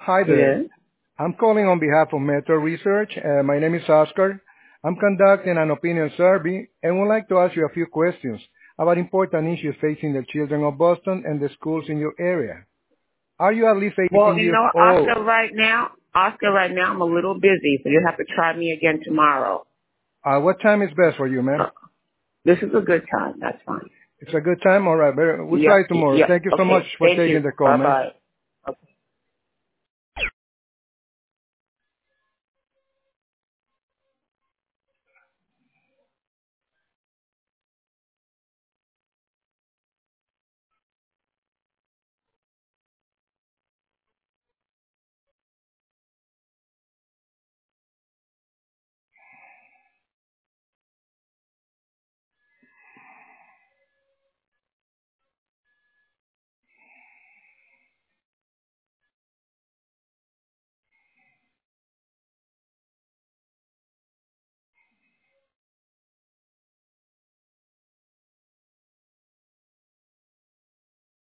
Hi there. Yes. I'm calling on behalf of Metro Research. My name is Oscar. I'm conducting an opinion survey and would like to ask you a few questions about important issues facing the children of Boston and the schools in your area. Are you at least Well, 18 years old? Oscar, right now, I'm a little busy, so you'll have to try me again tomorrow. What time is best for you, ma'am? This is a good time. That's fine. It's a good time? All right. We'll try Yep. tomorrow. Yep. Thank you so much Okay. for Thank taking you. the call, ma'am. Bye-bye.